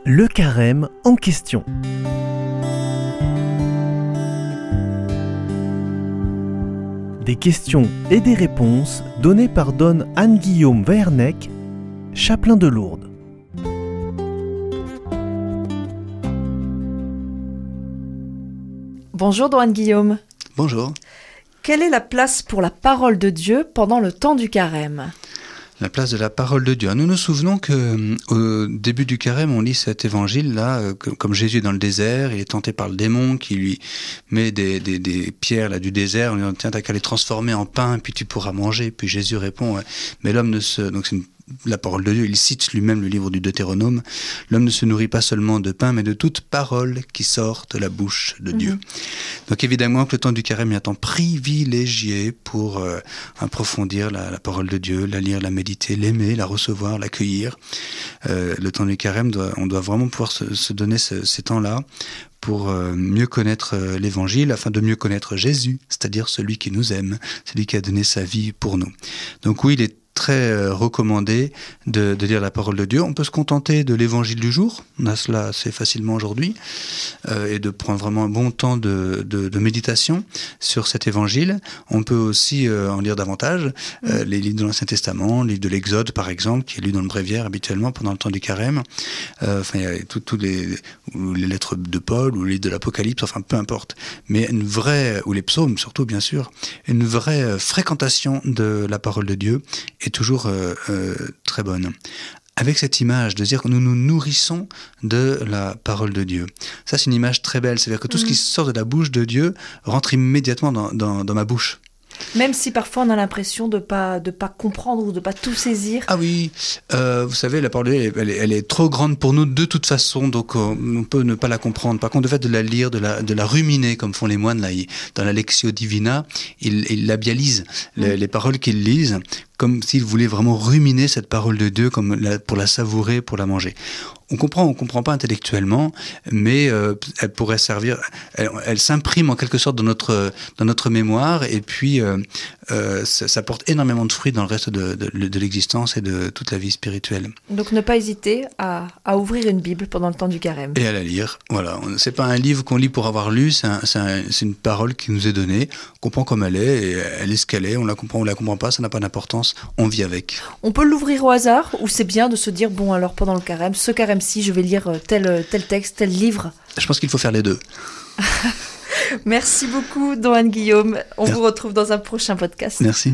Le carême en question. Des questions et des réponses données par Don Anne-Guillaume Vernec, chapelain de Lourdes. Bonjour Don Anne-Guillaume. Bonjour. Quelle est la place pour la parole de Dieu pendant le temps du carême ? La place de la parole de Dieu. Nous nous souvenons qu'au début du carême, on lit cet évangile-là, comme Jésus est dans le désert, il est tenté par le démon qui lui met des pierres là, du désert, on lui dit « Tiens, t'as qu'à les transformer en pain, puis tu pourras manger ». Puis Jésus répond « Mais l'homme ne se... » Donc c'est la parole de Dieu, il cite lui-même le livre du Deutéronome. L'homme ne se nourrit pas seulement de pain, mais de toute parole qui sort de la bouche de Dieu. Donc évidemment que le temps du carême est un temps privilégié pour approfondir la parole de Dieu, la lire, la méditer, l'aimer, la recevoir, l'accueillir. Le temps du carême, on doit vraiment pouvoir se donner ces temps-là pour mieux connaître l'Évangile, afin de mieux connaître Jésus, c'est-à-dire celui qui nous aime, celui qui a donné sa vie pour nous. Donc oui, il est très recommandé de lire la parole de Dieu. On peut se contenter de l'évangile du jour, on a cela assez facilement aujourd'hui, et de prendre vraiment un bon temps de méditation sur cet évangile. On peut aussi en lire davantage, les livres de l'Ancien Testament, le livre de l'Exode par exemple, qui est lu dans le bréviaire habituellement pendant le temps du carême. Il y a toutes les lettres de Paul ou les livres de l'Apocalypse, enfin peu importe. Mais une vraie, ou les psaumes surtout bien sûr, une vraie fréquentation de la parole de Dieu est toujours très bonne. Avec cette image de dire que nous nous nourrissons de la parole de Dieu. Ça, c'est une image très belle. C'est-à-dire que tout ce qui sort de la bouche de Dieu rentre immédiatement dans ma bouche. Même si parfois on a l'impression de pas comprendre ou de pas tout saisir. Ah oui, vous savez, la parole de Dieu, elle est trop grande pour nous de toute façon, donc on peut ne pas la comprendre. Par contre, le fait de la lire, de la ruminer, comme font les moines là, dans la Lectio Divina, ils labialisent les paroles qu'ils lisent, comme s'ils voulaient vraiment ruminer cette parole de Dieu pour la savourer, pour la manger. On comprend pas intellectuellement, mais elle pourrait servir, elle s'imprime en quelque sorte dans notre mémoire, et puis ça porte énormément de fruits dans le reste de l'existence et de toute la vie spirituelle. Donc ne pas hésiter à ouvrir une Bible pendant le temps du carême. Et à la lire, voilà. C'est pas un livre qu'on lit pour avoir lu, c'est une parole qui nous est donnée, on comprend comme elle est, et elle est ce qu'elle est, on la comprend pas, ça n'a pas d'importance, on vit avec. On peut l'ouvrir au hasard, ou c'est bien de se dire, bon alors pendant le carême, ce carême-ci, je vais lire tel texte, tel livre. Je pense qu'il faut faire les deux. Merci beaucoup, Don Anne-Guillaume. On vous retrouve dans un prochain podcast. Merci.